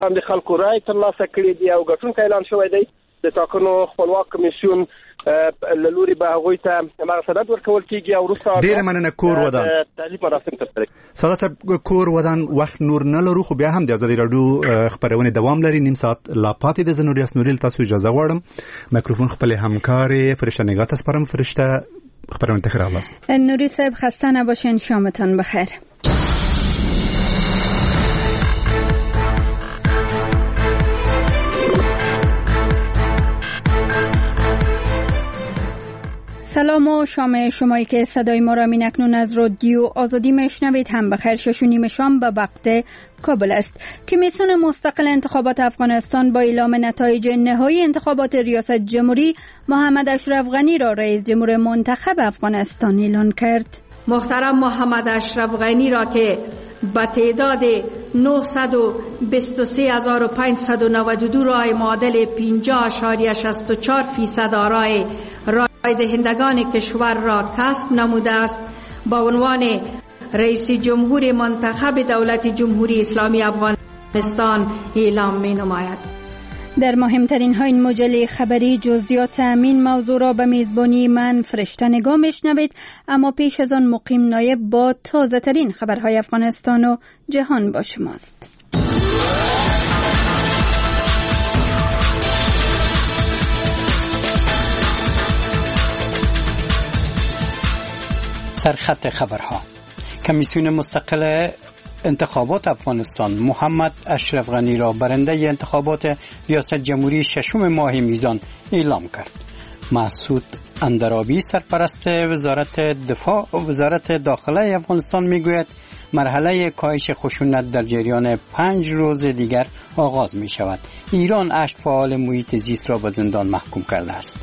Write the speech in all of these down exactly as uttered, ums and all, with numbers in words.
د خلکو رای ترلاسه کړي دي او ګټونکی اعلان شوی دی. د ټاکنو خپلواک کمیسیون له لوري به هغوی ته هماغه سند ورکول کېږي او وروسته ډېره مننه کور ودان تعلیف مراسم ترسره کړي. ساده صاحب کور ودان وخت نور نه لرو خو بیا هم د ازادي راډیو خبرونه دوام لري. نیم ساعت لا پاتې د زنوریاس نوریل تاسو اجازه غواړم میکروفون خپل همکار فرشته نگاه ته سپارم. فرشته خبرونه تخیر است. نوری صاحب خسته نباشین، شامتان بخیر. سلام و شام شمایی که صدای ما را می اکنون از رادیو آزادی میشنوید هم بخیر. شش و نیم شام به وقت کابل است. کمیسیون مستقل انتخابات افغانستان با اعلام نتایج نهایی انتخابات ریاست جمهوری محمد اشرف غنی را رئیس جمهور منتخب افغانستان اعلان کرد. محترم محمد اشرف غنی را که به تعداد نهصد و بیست و سه هزار و پانصد و نود و دو رای معادل پنجاه اشاریه شصت و چهار فیصد آرای رای دهندگان کشور را کسب نموده است با عنوان رئیس جمهور منتخب دولت جمهوری اسلامی افغانستان اعلام می نماید. در مهمترین های این مجله خبری جزئیات همین موضوع را به میزبانی من فرشته نگاه میشنوید، اما پیش از آن مقیم نایب با تازه ترین خبرهای افغانستان و جهان با شماست. سرخط خبرها. کمیسیون مستقل انتخابات افغانستان محمد اشرف غنی را برنده انتخابات ریاست جمهوری ششم ماه میزان اعلام کرد. مسعود اندرابی سرپرست وزارت دفاع وزارت داخله افغانستان میگوید مرحله کاهش خشونت در جریان پنج روز دیگر آغاز می شود. ایران هشت فعال محیط زیست را به زندان محکوم کرده است.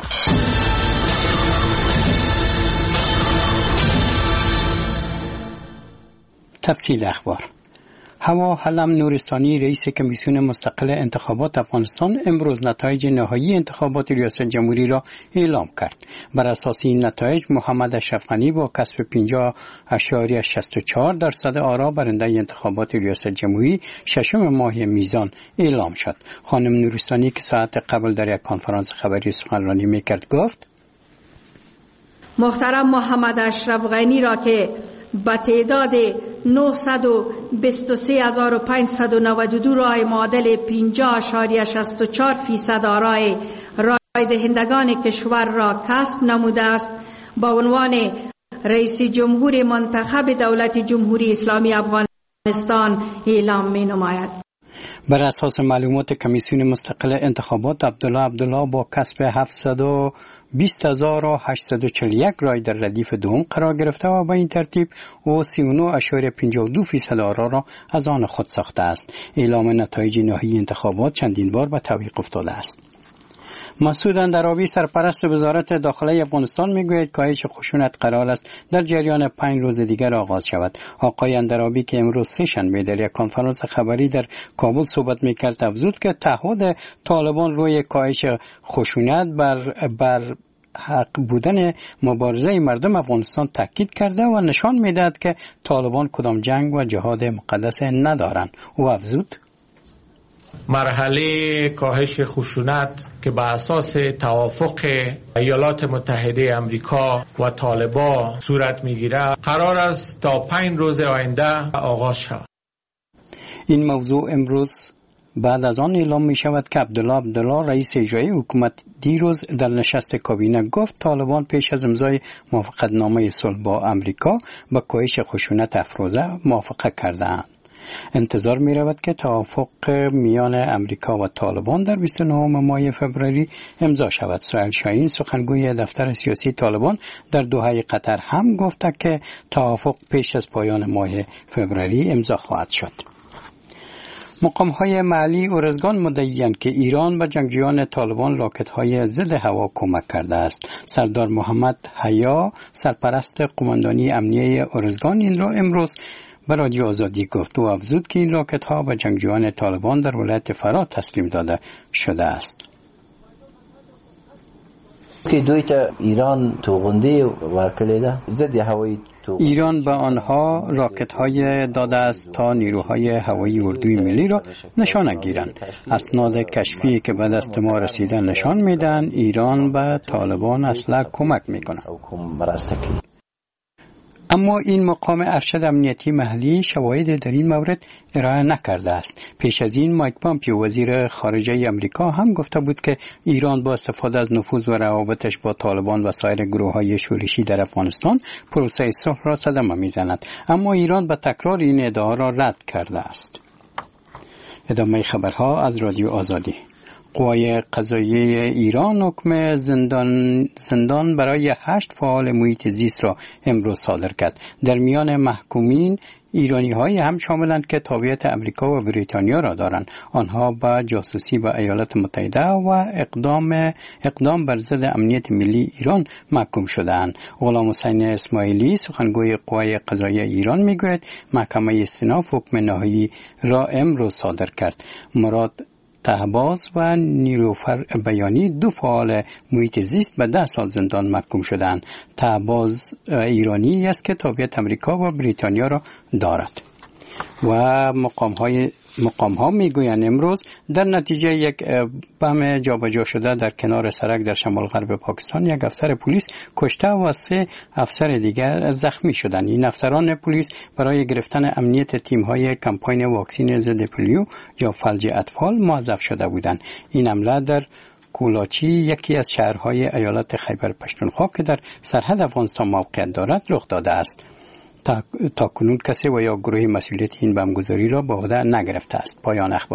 تفصیل اخبار. هوا حلم نورستانی رئیس کمیسیون مستقل انتخابات افغانستان امروز نتایج نهایی انتخابات ریاست جمهوری را اعلام کرد. بر اساس این نتایج محمد اشرف غنی با کسب پنجاه اشاریه شصت و چهار درصد آرا برنده انتخابات ریاست جمهوری ششم ماه میزان اعلام شد. خانم نورستانی که ساعت قبل در یک کنفرانس خبری سخنرانی میکرد گفت: محترم محمد اشرف غنی را که به تعداد نهصد و بیست و سه هزار و پانصد و نود و دو رای معادل پنجاه اشاریه شصت و چهار فیصد آرای رای دهندگان کشور را کسب نموده است با عنوان رئیس جمهور منتخب دولت جمهوری اسلامی افغانستان اعلام می نماید. بر اساس معلومات کمیسیون مستقل انتخابات عبدالله عبدالله با کسب هفتصد و بیست هزار و هشتصد و چهل و یک رای در ردیف دوم قرار گرفته و به این ترتیب او سی و نه اشاریه پنجاه و دو فیصد آرا را از آن خود ساخته است. اعلام نتایج نهایی انتخابات چندین بار به تعویق افتاده است. مسعود اندرابی سرپرست وزارت داخله افغانستان میگوید کاهش خشونت قرار است در جریان پنج روز دیگر آغاز شود. آقای اندرابی که امروز سه شنبه در یک کنفرانس خبری در کابل صحبت میکرد افزود که تعهد طالبان روی کاهش خشونت بر بر حق بودن مبارزه مردم افغانستان تاکید کرده و نشان میدهد که طالبان کدام جنگ و جهاد مقدس ندارند. او افزود: مرحله کاهش خشونت که بر اساس توافق ایالات متحده آمریکا و طالبان صورت میگیرد قرار است تا پنج روز آینده آغاز شود. این موضوع امروز بعد از آن اعلام می شود که عبدالله عبدالله رئیس اجرایی حکومت دیروز در نشست کابینه گفت طالبان پیش از امضای موافقتنامه صلح با آمریکا با کاهش خشونت افروزه موافقت کرده‌اند. انتظار می رود که توافق میان امریکا و طالبان در بیست و نهم ماه فوریه امضا شود. سهیل شاهین سخنگوی دفتر سیاسی طالبان در دوحه قطر هم گفته که توافق پیش از پایان ماه فوریه امضا خواهد شد. مقام‌های محلی ارزگان مدعی‌اند که ایران به جنگجویان طالبان راکت‌های ضد هوا کمک کرده است. سردار محمد حیا سرپرست قماندانی امنیه ارزگان این را امروز به رادیو آزادی گفت و افزود که این راکت‌ها به جنگجویان طالبان در ولایت فرات تسلیم داده شده است. که دوی ته ایران توغندی ورکړی ده ضد هوایی ایران به آنها راکت های داده است تا نیروهای هوایی اردوی ملی را نشانه گیرند. اسناد کشفی که به دست ما رسیده نشان میدن ایران به طالبان اسلحه کمک میکنه. اما این مقام ارشد امنیتی محلی شواهد در این مورد ارائه نکرده است. پیش از این مایک پامپیو وزیر خارجه امریکا هم گفته بود که ایران با استفاده از نفوذ و روابطش با طالبان و سایر گروه‌های شورشی در افغانستان پروسه صلح را صدمه میزند. اما ایران به تکرار این ادعا را رد کرده است. ادامه خبرها از رادیو آزادی. قوای قضاییه ایران حکم زندان زندان برای هشت فعال محیط زیست را امروز صادر کرد. در میان محکومین ایرانی های هم شاملند که تابعیت امریکا و بریتانیا را دارند. آنها با جاسوسی به ایالات متحده و اقدام اقدام بر ضد امنیت ملی ایران محکوم شده‌اند. غلام حسین اسماعیلی سخنگوی قوای قضاییه ایران میگوید محکمه استئناف حکم نهایی را امروز صادر کرد. مراد طهباز و نیلوفر بیانی دو فعال محیط زیست به ده سال زندان محکوم شدند. طهباز ایرانی است که تابعیت امریکا و بریتانیا را دارد. و مقام های مقام ها میگویند امروز در نتیجه یک بم جابجا شده در کنار سرک در شمال غرب پاکستان یک افسر پلیس کشته و سه افسر دیگر زخمی شدند. این افسران پلیس برای گرفتن امنیت تیم های کمپاین واکسین ضد پولیو یا فلج اطفال موظف شده بودند. این حمله در کولاچی یکی از شهرهای ایالت خیبر پختونخوا که در سرحد افغانستان موقعیت دارد رخ داده است. تا, تا کنون کسی و یا گروه مسئولیت این بمبگذاری را به عهده نگرفته است. پایان اخبار.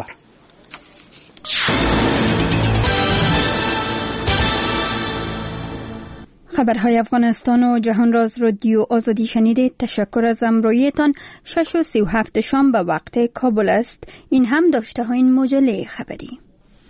خبرهای افغانستان و جهان را از رادیو آزادی شنیدید. تشکر از همراهیتان. شش و سی و هفت شام به وقت کابل است. این هم داشته های این مجله خبری.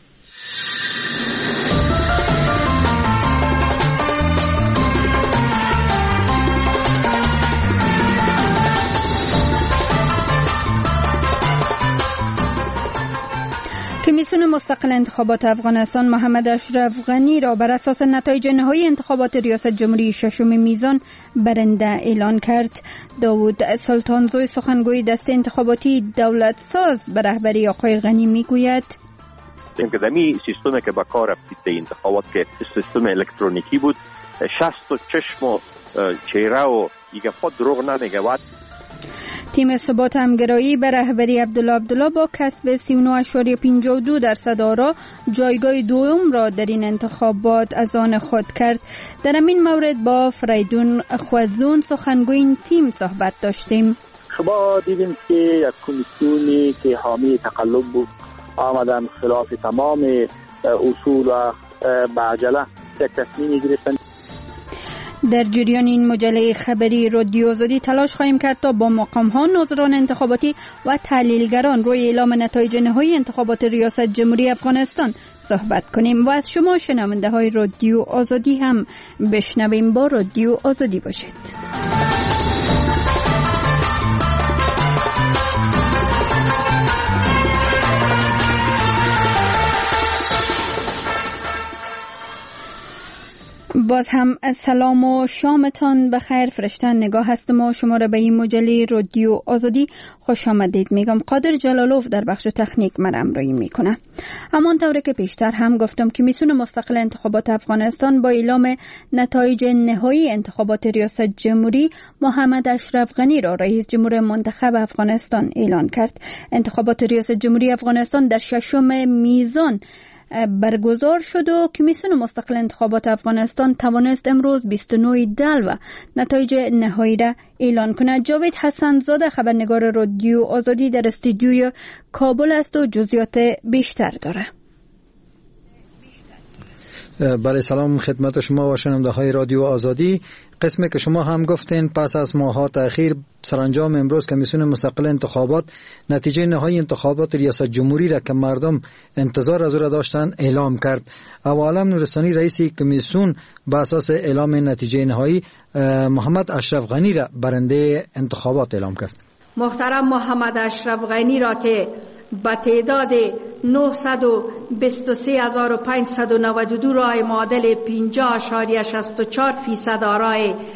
کمیسیون مستقل انتخابات افغانستان محمد اشرف غنی را بر اساس نتایج نهایی انتخابات ریاست جمهوری ششم میزان برنده اعلان کرد. داوود سلطانزوی سخنگوی دست انتخاباتی دولت ساز به رهبری آقای غنی میگوید انقدامی سیستمی که با کار رفتید در انتخابات که سیستم الکترونیکی بود، شست و چشم و چهره و دیگه خود دروغ نمیگه. تیم ثبات همگرایی به رهبری عبدالله عبدالله با کسب سی و نه اشاریه پنجاه و دو درصد آرا جایگاه دوم را در این انتخابات از آن خود کرد. در این مورد با فریدون خوزون سخنگوی این تیم صحبت داشتیم. شما دیدیم که یک کمیسیونی که حامی تقلب بود آمدن خلاف تمام اصول و به عجله یک تصمیم گرفتن. در جریان این مجله خبری رادیو آزادی تلاش خواهیم کرد تا با مقام‌ها، ناظران انتخاباتی و تحلیلگران روی اعلام نتایج نهایی انتخابات ریاست جمهوری افغانستان صحبت کنیم و از شما شنونده های رادیو آزادی هم بشنویم. با رادیو آزادی باشید. باز هم سلام و شامتان بخیر. فرشته نگاه هستم و شما را به این مجله رادیو آزادی خوش آمدید میگم. قادر جلالوف در بخش تکنیک من همراهی میکنه. همانطور که پیشتر هم گفتم کمیسیون مستقل انتخابات افغانستان با اعلام نتایج نهایی انتخابات ریاست جمهوری محمد اشرف غنی را رئیس جمهور منتخب افغانستان اعلان کرد. انتخابات ریاست جمهوری افغانستان در ششم میزان برگزار شد و کمیسیون مستقل انتخابات افغانستان توانست امروز بیست و نه دل و نتایج نهایی را اعلان کند. جاوید حسن زاده خبرنگار رادیو آزادی در استودیوی کابل است و جزئیات بیشتر داره. بله سلام خدمت شما و شنونده های رادیو آزادی. قسمی که شما هم گفتین پس از ماه‌ها تأخیر سرانجام امروز کمیسیون مستقل انتخابات نتیجه نهایی انتخابات ریاست جمهوری را که مردم انتظار از او را داشتند اعلام کرد. ابو عالم نورستانی رئیس کمیسیون با اساس اعلام نتیجه نهایی محمد اشرف غنی را برنده انتخابات اعلام کرد. محترم محمد اشرف غنی را که با تعداد نهصد و بیست و سه هزار و پانصد و نود و دو رای معادل پنجاه اشاریه شصت و چهار فیصد آرای رای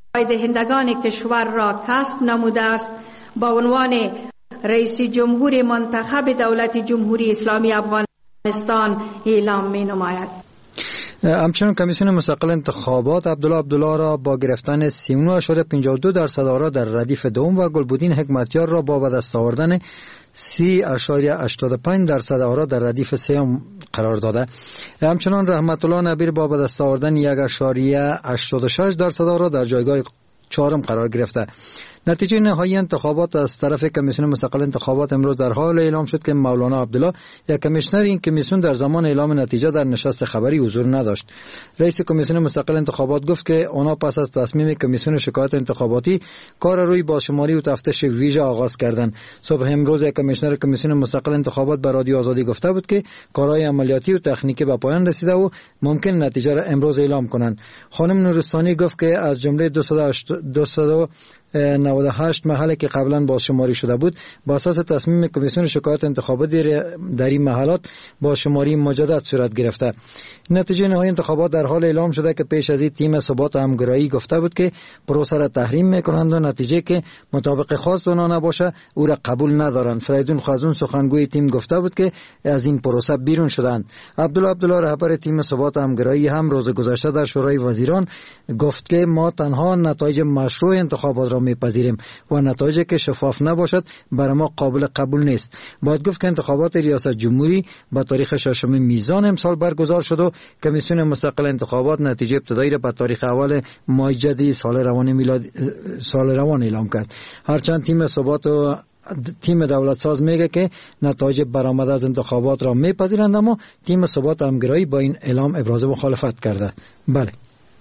دهندگان کشور را کسب نموده است با عنوان رئیس جمهور منتخب دولت جمهوری اسلامی افغانستان اعلام می نماید. همچنین کمیسیون مستقل انتخابات عبدالله عبدالله را با گرفتن سی و نه اشاره پنجاه و دو درصد آرا در ردیف دوم و گلبدین حکمتیار را با به دست آوردن سی اشاره هشتاد و پنج درصد آرا در ردیف سوم قرار داده. همچنین رحمت الله نبیر با به دست آوردن یک اشاره هشتاد و شش درصد آرا در جایگاه چهارم قرار گرفته. نتیجه نهایی انتخابات از طرف کمیسیون مستقل انتخابات امروز در حال اعلام شد که مولانا عبدالله یک کمیشنر این کمیسیون در زمان اعلام نتیجه در نشست خبری حضور نداشت. رئیس کمیسیون مستقل انتخابات گفت که آنها پس از تصمیم کمیسیون شکایت انتخاباتی کار روی بازشماری و تفتیش ویژه آغاز کردند. صبح امروز یک کمیشنر کمیسیون مستقل انتخابات به رادیو آزادی گفته بود که کارهای عملیاتی و تکنیکی به پایان رسیده و ممکن نتیجه را امروز اعلام کنند. خانم نورستانی گفت که از جمله دویست و نود و هشت محله که قبلا بازشماری شده بود با اساس تصمیم کمیسیون شکایت انتخاباتی در این محلات بازشماری مجدد صورت گرفته. نتیجه نهایی انتخابات در حال اعلام شده که پیش از این تیم ثبات و همگرایی گفته بود که پروسه را تحریم میکنند و نتیجه که مطابق خواست آنها نباشه او را قبول ندارند. فریدون خازون سخنگوی تیم گفته بود که از این پروسه بیرون شدند. عبدالله عبدالله رهبر تیم ثبات و همگرایی هم روز گذشته در شورای وزیران گفت که ما تنها نتایج مشروع انتخابات را میپذیریم و نتایجی که شفاف نباشد برای ما قابل قبول نیست. باید گفت که انتخابات ریاست جمهوری با تاریخ ششم میزان امسال برگزار شد و کمیسیون مستقل انتخابات نتیجه ابتدایی را به تاریخ اول ماه جدید سال روان میلاد سال روان اعلام کرد. هرچند تیم ثبات و تیم دولت ساز میگه که نتایج برآمده از انتخابات را میپذیرند، اما تیم ثبات همگرایی با این اعلام ابراز مخالفت کرده. بله.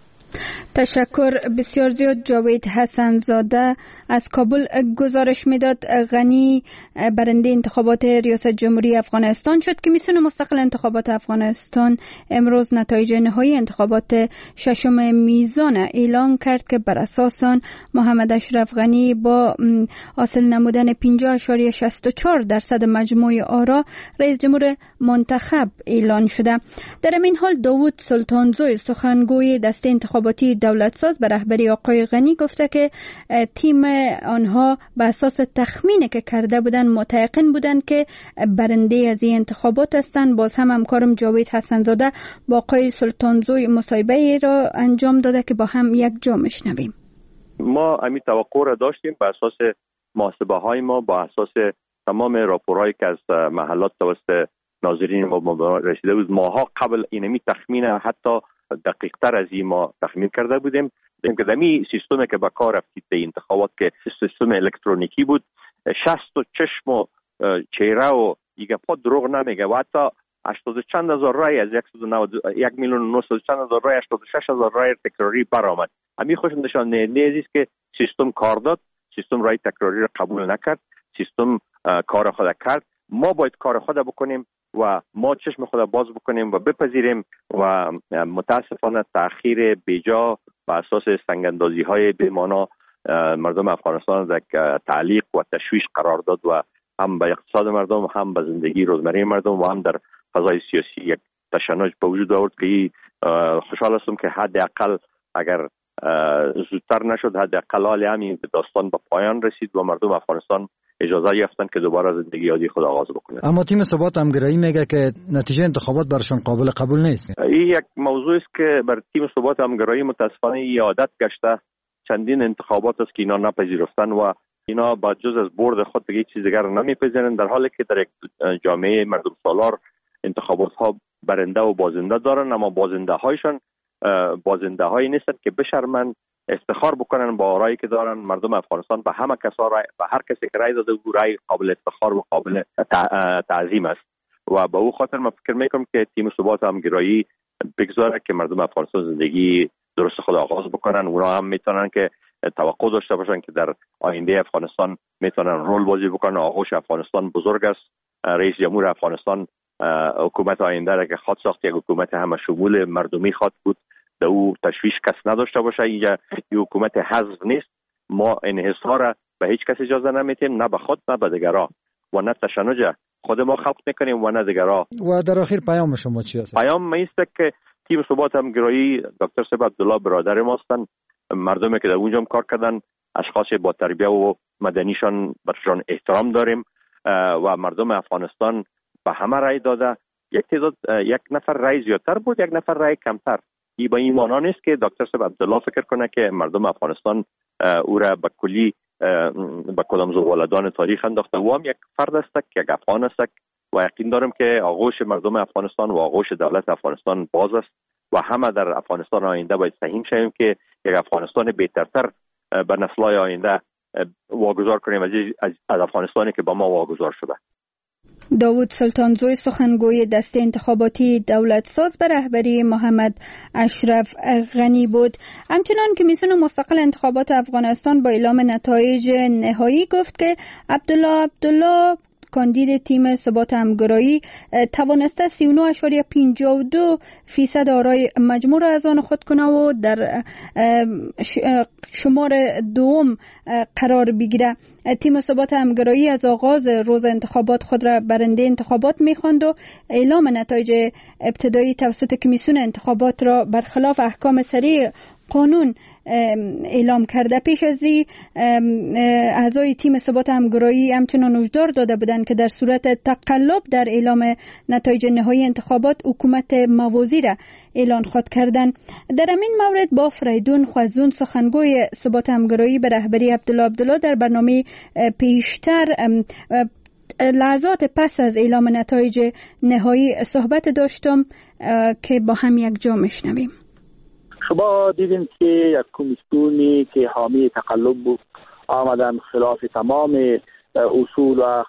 تشکر بسیار زیاد. جاوید حسن زاده از کابل گزارش میداد. غنی برنده انتخابات ریاست جمهوری افغانستان شد. کمیسیون مستقل انتخابات افغانستان امروز نتایج نهایی انتخابات ششم میزان اعلام کرد که بر اساس آن محمد اشرف غنی با حاصل نمودن پنجاه اشاره شصت و چهار درصد مجموع آرا رئیس جمهور منتخب اعلان شده. در این حال داوود سلطانزوی سخنگوی دسته انتخاباتی دولتساز به رهبری آقای غنی گفته که تیم آنها به اساس تخمینی که کرده بودن متيقن بودن که برنده از این انتخابات هستند. باز هم همکارم جاوید حسن زاده با آقای سلطانزوی مصاحبه را انجام داده که با هم یک جا میشنویم. ما همین توقع را داشتیم بر اساس محاسبه های ما، با اساس تمام راپورهایی که از محلات توسط ناظرین ما رسیده بود. ماها قبل اینمی تخمین حتی دقیق تر از این ما تخمین کرده بودیم. که دمی سیستمی که به کار رفتید به انتخابات که سیستم الکترونیکی بود، شصت و چشم و چهره و دیگه پا دروغ نمیگه و حتی هشتاد چند هزار رای از یک میلیون و نهصد چند هزار رای هشتاد و شش هزار رای تکراری برآمد. همین خوش نشان دهنده است که سیستم کار داد، سیستم رای تکراری را قبول نکرد، سیستم کار خود کرد. ما باید کار خود بکنیم و ما چشم خود باز بکنیم و بپذیریم و متاسفانه تأخیر بیجا و اساس سنگاندازی های بی‌معنا مردم افغانستان در تعلیق و تشویش قرار داد و هم به اقتصاد مردم، هم به زندگی روزمره مردم و هم در فضای سیاسی یک تشنج به وجود آورد که خوشحال هستم که حداقل اگر زودتر نشد حداقل حال همین داستان به پایان رسید و مردم افغانستان اجازه یافتن که دوباره زندگی عادی خود آغاز بکنند. اما تیم ثبات همگرایی میگه که نتیجه انتخابات برشان قابل قبول نیست. این یک موضوع است که بر تیم ثبات همگرایی متاسفانه این عادت گشته. چندین انتخابات است که اینا نپذیرفتن و اینا با جز از برد خود دیگه چیز دیگر نمیپذیرند، در حالی که در یک جامعه مردم سالار انتخابات ها برنده و بازنده دارن، اما بازنده هایشان بازنده هایی نیستن که بشرمن افتخار بکنن با رایی که دارن. مردم افغانستان به همه کسا رای، به هر کسی که رای داده او رای قابل افتخار و قابل تعظیم است و به او خاطر من فکر میکنم که تیم ثبات همگرایی بگذاره که مردم افغانستان زندگی درست خود آغاز بکنن. اونا هم میتونن که توقع داشته باشن که در آینده افغانستان میتونن رول بازی بکنن. آغوش افغانستان بزرگ است. رئیس جمهور افغانستان حکومت آینده را که خواهد ساخت یک حکومت همه شمول مردمی خواهد بود. در او تشویش کس نداشته باشه. اینجا این حکومت حزب نیست. ما انحصار را به هیچ کس اجازه نمیتیم، نه به خود نه به دیگران و نه تشنج خود ما خلق میکنیم و نه دیگران. و در آخر پیام شما چی است؟ پیام ما است که تیم ثبات همگرایی دکتر صاحب عبدالله برادر ما هستند. مردمی که در اونجا کار کردن اشخاص با تربیت و مدنیشان برشان احترام داریم و مردم افغانستان به همه رای داده. یک تعداد یک نفر رای زیادتر بود، یک نفر رای کمتر. این به این معنا نیست که دکتر صاحب عبدالله فکر کنه که مردم افغانستان او را به کلی به کدام زغالدان تاریخ انداخته. او هم یک فرد است، یک افغان است و یقین دارم که آغوش مردم افغانستان و آغوش دولت افغانستان باز است و همه در افغانستان آینده باید سهیم شویم که یک افغانستان بهترتر به نسل‌های آینده واگذار کنیم از افغانستانی که با ما واگذار شده. داوود سلطانزوی سخنگوی دسته انتخاباتی دولت ساز به رهبری محمد اشرف غنی بود. همچنان کمیسیون مستقل انتخابات افغانستان با اعلام نتایج نهایی گفت که عبدالله عبدالله کاندید تیم ثبات همگرایی توانسته سی و نه ممیز پنجاه و دو فیصد آرای مجموع را از آن خود کنه و در شمار دوم قرار بگیره. تیم ثبات همگرایی از آغاز روز انتخابات خود را برنده انتخابات می‌خواند و اعلام نتایج ابتدایی توسط کمیسیون انتخابات را برخلاف احکام سریع قانون اعلام کرده. پیش از این اعضای تیم ثبات همگرایی همچنان هشدار داده بودند که در صورت تقلب در اعلام نتایج نهایی انتخابات حکومت موازی را اعلان خود کردند. در همین مورد با فریدون خوازون سخنگوی ثبات همگرایی به رهبری عبدالله عبدالله در برنامه پیشتر لحظات پس از اعلام نتایج نهایی صحبت داشتم که با هم یک جا میشنویم. شما دیدیم که یک کمیسیونی که حامی تقلب بود آمدن خلاف تمام اصول و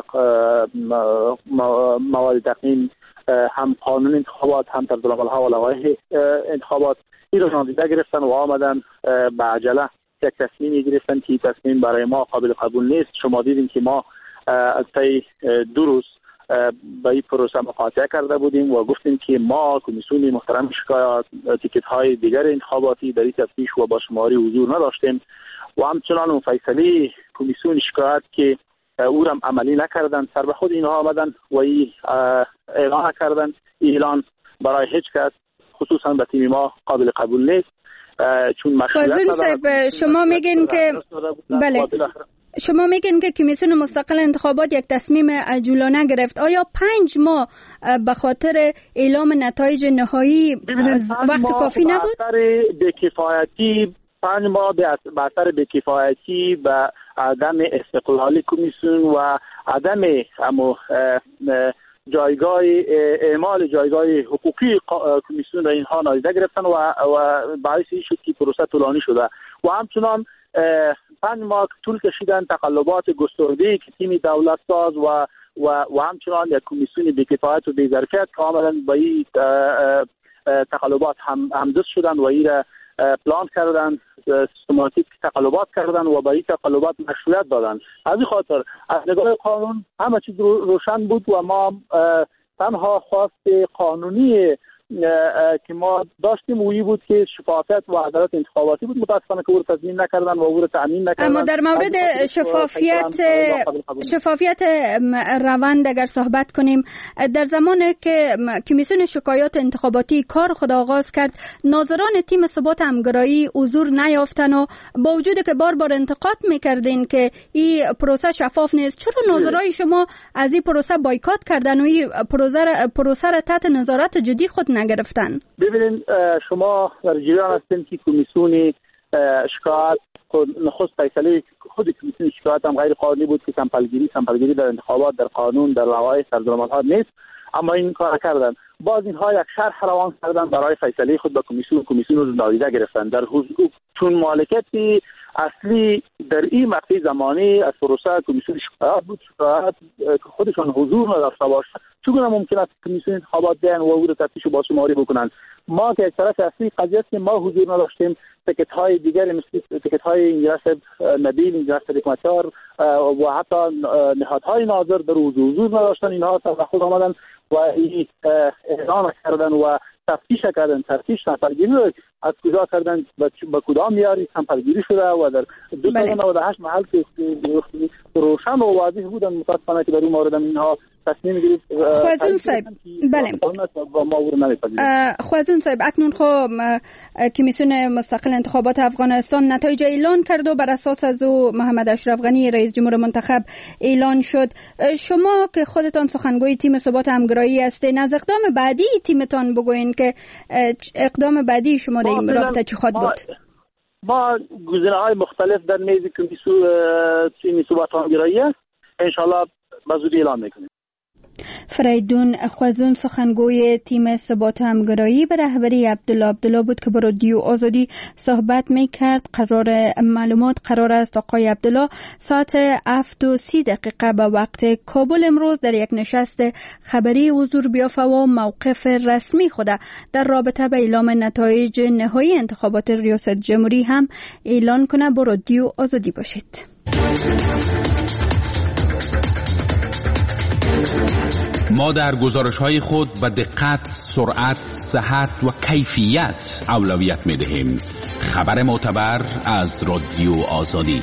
مواد تقنین هم قانون انتخابات هم طرزالعمل‌ها و لوایح انتخابات این رو نادیده گرفتن و آمدن به عجله یک تصمیمی گرفتن که تصمیم برای ما قابل قبول نیست. شما دیدیم که ما از طی دو روز به این پروسه مقاطعه کرده بودیم و گفتیم که ما کمیسیون محترم شکایات تیکت های دیگر انتخاباتی در این تفتیش و با شماری حضور نداشتیم و همچنان فیصله کمیسیون شکایات که او را عملی نکردن سر به خود اینها آمدن و ای اعلان کردن. اعلان برای هیچ کس خصوصا به تیم ما قابل قبول نیست چون مسئولیت ندارد. شما میگین که بله شما میگین که کمیسیون مستقل انتخابات یک تصمیم عجولانه گرفت. آیا پنج ماه به خاطر اعلام نتایج نهایی وقت کافی نبود؟ به اثر بی‌کفایتی پنج ماه به اثر بی‌کفایتی و عدم استقلال کمیسیون و عدم امو جایگاه اعمال جایگاه حقوقی کمیسیون را اینها نادیده گرفتن و و باعث شد که پروسه طولانی شده و همچنان پنج ماه طول کشیدن تقلبات گسترده‌ای که تیم دولت ساز و و و همچنان یک کمیسیون بی‌کفایت و بی‌ظرفیت که آمدن با این تقلبات هم همدست شدن و این را پلان کردن، سیستماتیک تقلبات کردن و با این تقلبات مشروعیت دادن. از این خاطر از نگاه قانون همه چیز روشن بود و ما تنها خواست قانونی که ما داشتیم اویی بود که شفافیت و عدالت انتخاباتی بود. متاسفانه که او رو تضمین نکردن و او رو تأمین نکردن. اما در مورد شفافیت شفافیت روند اگر صحبت کنیم، در زمانی که کمیسیون شکایات انتخاباتی کار خود آغاز کرد ناظران تیم ثبات همگرایی حضور نیافتن و با وجود که بار بار انتقاد میکردین که این پروسه شفاف نیست، چرا ناظرای شما از این پروسه بایکات کردن و این پروسه پروسه را تحت نظارت جدی خود نگرفتن؟ ببینید شما در جریان هستین که کمیسیون شکایات نخست فیصله خود کمیسیون شکایات هم غیر قانونی بود که سمپلگیری سمپلگیری در انتخابات در قانون در لوایح طرزالعمل‌ها نیست، اما این کار کردن. باز اینها یک شرح روان کردن برای فیصله خود به کمیسیون کمیسیون رو نادیده گرفتن در حضور چون مالکیت اصلی در این مقطع زمانی از پروسه کمیسیون شکایات بود. شکایات خودشان حضور نداشته باشه چگونه ممکن است کمیسیون انتخابات بیان و او رو تفتیش و باشماری بکنن؟ ما که یک طرف اصلی قضیه است که ما حضور نداشتیم، تکت های دیگر مثل تکت های انجلس نبیل، انجلس حکمتیار و حتی نهادهای ناظر در حضور نداشتن. اینها سر خود آمدن و اعلان کردن و تفتیش کردن. تفتیش نفرگیری از کجا کردن به کدام یاری سمپلگیری شده و در دو سال نود و هشت محل که روشن و واضح بودن متاسفانه که در این مورد اینها تصمیم گرفت. خوازون صاحب بله خوازون صاحب اکنون خب کمیسیون مستقل انتخابات افغانستان نتایج اعلان کرد و بر اساس از او محمد اشرف غنی رئیس جمهور منتخب اعلان شد. شما که خودتان سخنگوی تیم ثبات همگرایی هستین، از اقدام بعدی تیمتان بگوین که اقدام بعدی شما در این رابطه چی خواهد بود؟ ما گزینه‌های مختلف در میز کمیسیون تیم ثبات همگرایی است، ان شاء الله به زودی اعلام میکنیم. فریدون خوازون سخنگوی تیم ثبات همگرایی به رهبری عبدالله عبدالله بود که با رادیو آزادی صحبت میکرد. قرار معلومات قرار است آقای عبدالله ساعت هفت و سی دقیقه به وقت کابل امروز در یک نشست خبری حضور بیافته و موقف رسمی خود در رابطه به اعلام نتایج نهایی انتخابات ریاست جمهوری هم اعلان کنه. با رادیو آزادی باشید. ما در گزارش‌های خود به دقت، سرعت، صحت و کیفیت اولویت می‌دهیم. خبر معتبر از رادیو آزادی.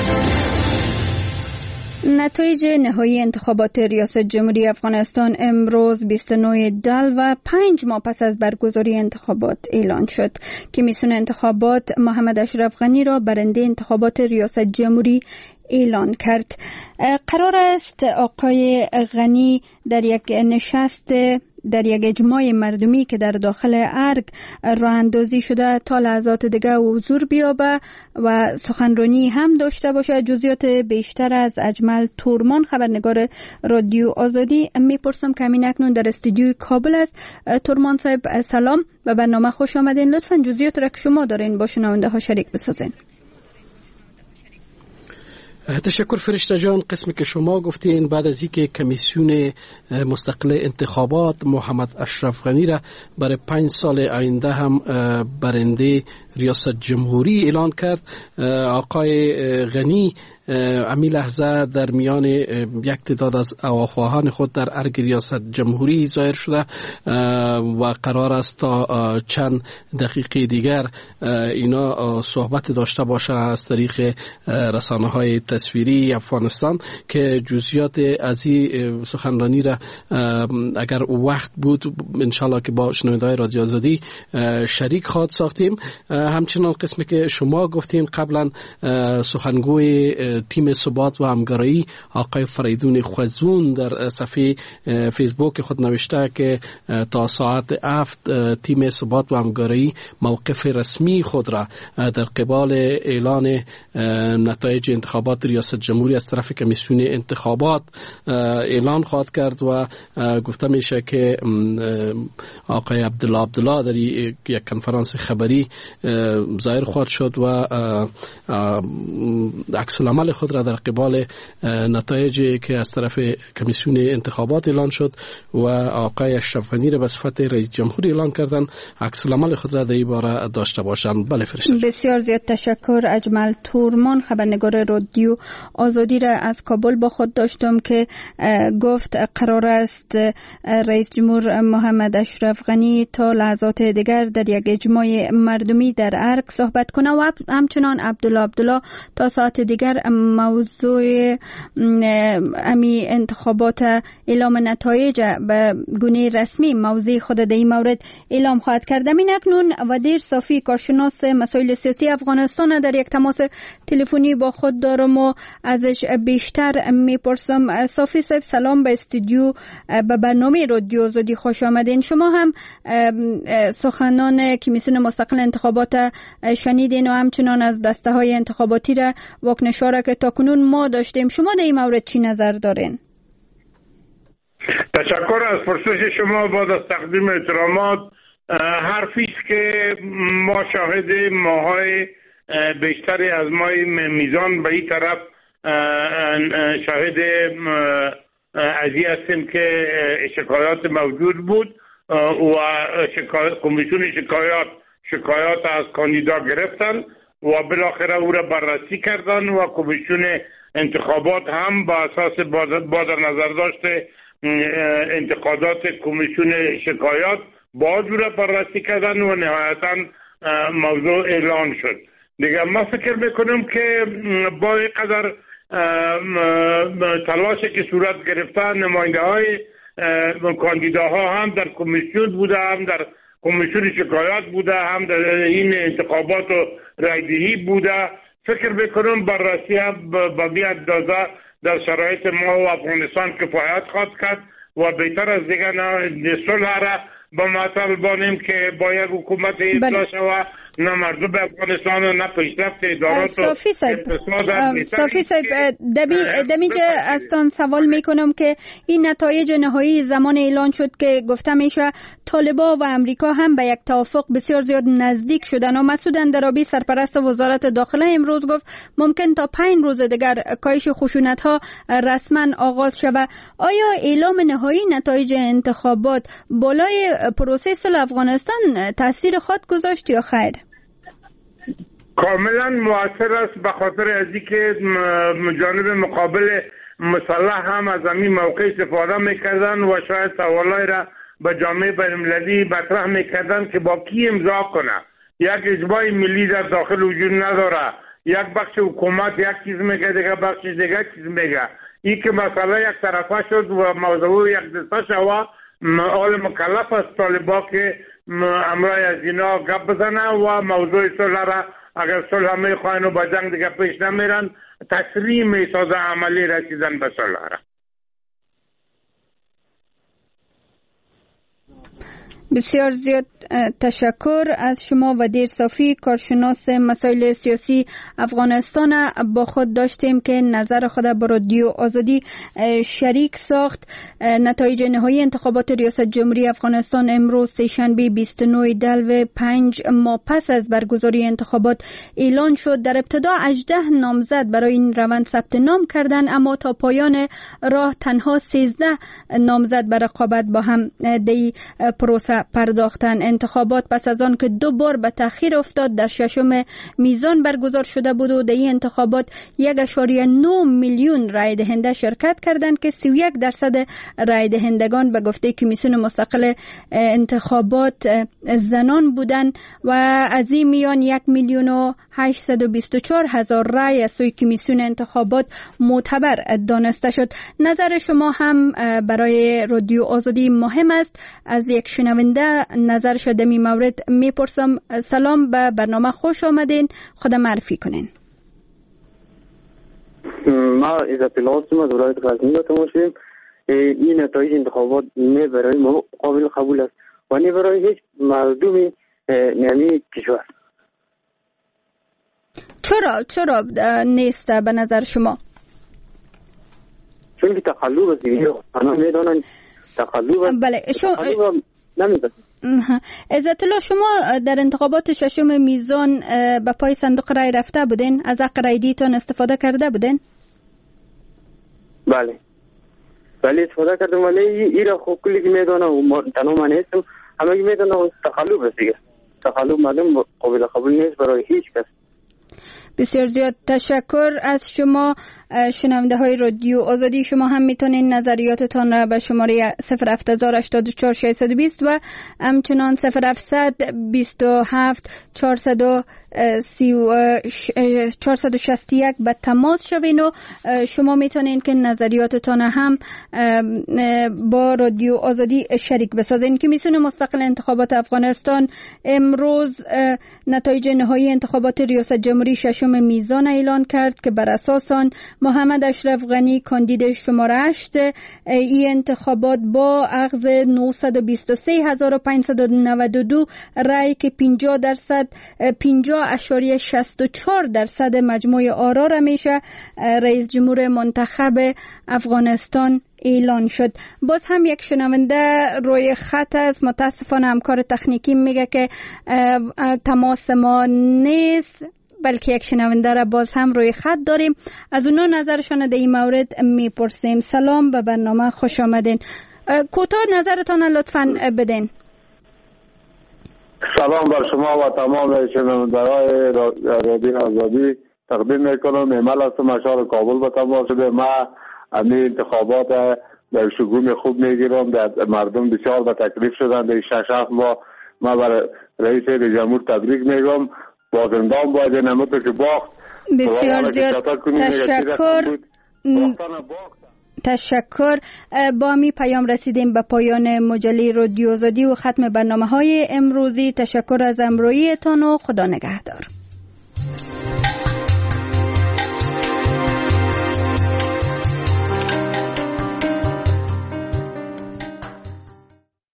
نتایج نهایی انتخابات ریاست جمهوری افغانستان امروز بیست و نه دل و پنج ماه پس از برگزاری انتخابات اعلان شد. کمیسیون انتخابات محمد اشرف غنی را برنده انتخابات ریاست جمهوری اعلان کرد. قرار است آقای غنی در یک نشست در یک اجماع مردمی که در داخل ارگ راه اندازی شده تا لحظات دیگر حضور بیابه و سخنرانی هم داشته باشه. جزئیات بیشتر از اجمل تورمان خبرنگار رادیو آزادی میپرسم که همین اکنون در استودیوی کابل است. تورمان صاحب سلام و برنامه خوش آمدین. لطفاً جزئیات را که شما دارین با شنونده ها شریک بسازین. تشکر فرشته جان. قسمی که شما گفتین بعد از اینکه کمیسیون مستقل انتخابات محمد اشرف غنی را برای پنج سال آینده هم برنده ریاست جمهوری اعلان کرد، آقای غنی امی لحظه در میان یک تعداد از هواخواهان خود در ارگ ریاست جمهوری ظاهر شده و قرار است تا چند دقیقه دیگر اینا صحبت داشته باشه از طریق رسانه های تصویری افغانستان که جزئیات از این سخنرانی را اگر وقت بود انشالله که با شنونده‌های رادیو آزادی شریک خواهد ساختیم. همچنان قسمی که شما گفتین قبلا سخنگوی تیم ثبات و همگرایی آقای فریدون خوازون در صفحه فیسبوک خود نوشته که تا ساعت هفت تیم ثبات و همگرایی موقف رسمی خود را در قبال اعلان نتایج انتخابات ریاست جمهوری از طرف کمیسیون انتخابات اعلان خواهد کرد و گفته میشه که آقای عبدالله عبدالله در یک کنفرانس خبری ظاهر خواهد شد و عکس العمل خود را در قبال نتایجی که از طرف کمیسیون انتخابات اعلان شد و آقای اشرف غنی را به صفت رئیس جمهور اعلان کردن عکس العمل خود را در این باره داشته باشند. بله فرشته. بسیار زیاد تشکر. اجمل تورمان خبرنگار رادیو آزادی را از کابل با خود داشتم که گفت قرار است رئیس جمهور محمد اشرف غنی تا لحظات دیگر در یک اجماع مردمی در ارگ صحبت کنه و همچنان عبدالله عبدالله تا ساعت دیگر موضوع امی انتخابات اعلام نتایج به گونه رسمی موضوع خود در این مورد اعلام خواهد کرد. من اکنون ودیر صافی کارشناس مسائل سیاسی افغانستان در یک تماس تلفنی با خود دارم و ازش بیشتر میپرسم. صافی صاحب سلام، به استودیو به برنامه رادیو آزادی خوش آمدین. شما هم سخنان کمیسیون مستقل انتخابات شنیدین و همچنان از دسته های انتخاباتی را واکنش‌ها را که تاکنون ما داشتیم. شما در این مورد چی نظر دارین؟ تشکر از پرسش شما. بعد از تقدیم احترامات، حرفی است که ما شاهد ماهای بیشتری از مای میزان به این طرف شاهد ازی هستیم که شکایات موجود بود و شکایت کمیسیون شکایات شکایات از کاندیدا گرفتن و بالاخره او را بررسی کردن و کمیسیون انتخابات هم با اساس با در نظر داشته انتقادات کمیسیون شکایات باز او را بررسی کردن و نهایتا موضوع اعلان شد. دیگه ما فکر میکنم که با اینقدر تلاشه که صورت گرفته، نماینده های کاندیداها هم در کمیسیون بوده، هم در کمیسیون شکایات بوده، هم در این انتخابات و رایدهی بوده. فکر میکنم بررسی هم با بی اندازه در شرایط ما و افغانستان کفایت خواهد کرد و بهتر از دیگه نه صلح را با ما طالبانیم که با یک حکومت اصلاح شود، نه مردم افغانستان و نه پیشرفت ادارات و اقتصاد. صافی صاحب دمی جه استان سوال میکنم که این نتایج نهایی زمان اعلان شد که گفته میشه طالبان و امریکا هم به یک توافق بسیار زیاد نزدیک شدن و مسعود اندرابی سرپرست وزارت داخله امروز گفت ممکن تا پنج روز دیگر کاهش خشونت ها رسما آغاز شود. آیا اعلام نهایی نتایج انتخابات بالای پروسه صلح افغانستان تاثیر خود گذاشت یا خیر؟ کاملا مؤثر است، به خاطر از اینکه جانب مقابل مسلح هم از این موقع استفاده میکردن و شاید سوالای را به جامعه بین‌المللی مطرح میکردن که با کی امضا کنه. یک اجماع ملی در داخل وجود نداره، یک بخش حکومت یک چیز میگه، دیگه بخش دیگه چیز میگه. این که مسئله یک طرفه شد و موضوع یک دسته شد، آل مکلف است طالبا که امرای از اینا گپ بزنه و موضوع صلح را اگر صلح میخواین و با جنگ دیگه پیش نمیرن تسریع میسازه عملی رسیدن به صلح را. بسیار زیاد تشکر از شما و دیر صافی، کارشناس مسائل سیاسی افغانستان. با خود داشتیم که نظر خود با رادیو آزادی شریک ساخت. نتایج نهایی انتخابات ریاست جمهوری افغانستان امروز سه‌شنبه بیست و نه دلو پنج ماه پس از برگزاری انتخابات اعلان شد. در ابتدا هجده نامزد برای این روند ثبت نام کردند، اما تا پایان راه تنها سیزده نامزد به رقابت با هم دی پروسه پرداختن. انتخابات پس از آن که دو بار به تأخیر افتاد در ششم میزان برگزار شده بود و در این انتخابات یک اشاریه نه میلیون رای دهنده شرکت کردند که سی و یک درصد رای دهندگان به گفته کمیسیون مستقل انتخابات زنان بودند و از این میان یک میلیون و هشتصد و بیست و چهار هزار رای از سوی کمیسیون انتخابات معتبر دانسته شد. نظر شما هم برای رادیو آزادی مهم است. از یک شنونده نظر شده می مورد میپرسم. سلام، به برنامه خوش آمدین، خود معرفی کنین. ما عزت الله هستم از ولایت غزنی با تماشیم. این نتایج انتخابات نه برای ما قابل قبول است و نه برای هیچ مردم نمی کشور. چرا چرا نیست به نظر شما؟ چون که تقلب است دیگه، آنها میدانند تقلب است. بله شما نمیدونم. عزت الله، شما در انتخابات ششم میزان به پای صندوق رای رفته بودین؟ از حق رای دیتون استفاده کرده بودین؟ بله بله استفاده کردم، ولی این را خوب کلی که میدانم تنها من هستم، همه که میدانم تقلب است دیگه. تقلب معلوم قابل قبول نیست برای هیچ کس. بسیار زیاد تشکر از شما شنونده های رادیو آزادی. شما هم میتونین نظریاتتان را به شماره صفر هفت هزار هشتاد و چهار ششصد و بیست و همچنان صفر هفتصد بیست و هفت چهارصد و شصت و یک به تماس شوین و شما میتونین که نظریاتتان هم با رادیو آزادی شریک بسازین. کمیسیون مستقل انتخابات افغانستان امروز نتایج نهایی انتخابات ریاست جمهوری ششم میزان اعلان کرد که بر اساس آن محمد اشرف غنی کاندید شماره هشت این انتخابات با اخذ نهصد و بیست و سه هزار و پانصد و نود و دو رای که پنجاه درصد پنجاه اشاریه شصت و چهار درصد مجموع آرا را میشه رئیس جمهور منتخب افغانستان اعلان شد. باز هم یک شنونده روی خط است، متاسفانه همکار تکنیکی میگه که تماس ما نیست، بلکه یک شنونده را باز هم روی خط داریم، از اونا نظرشان در این مورد میپرسیم. سلام، به برنامه خوش آمدین. کوتاه نظرتان لطفاً بدین. سلام بر شما و تمام شنوندگان رادیو آزادی تقدیم میکنم. ایمال هستم، اشار کابل به تماس شده. ما امی انتخابات در شگون خوب میگیرم، در مردم بسیار به تکلیف شدن. در شش هفت ماه ما برای رئیس جمهور تبریک میگم. بازندان باید نموتو که باخت. بسیار زیاد تشکر. تشکر. با می پیام رسیدیم به پایان مجله رادیو آزادی و ختم برنامه های امروزی. تشکر از همراهیتان و خدا نگهدار.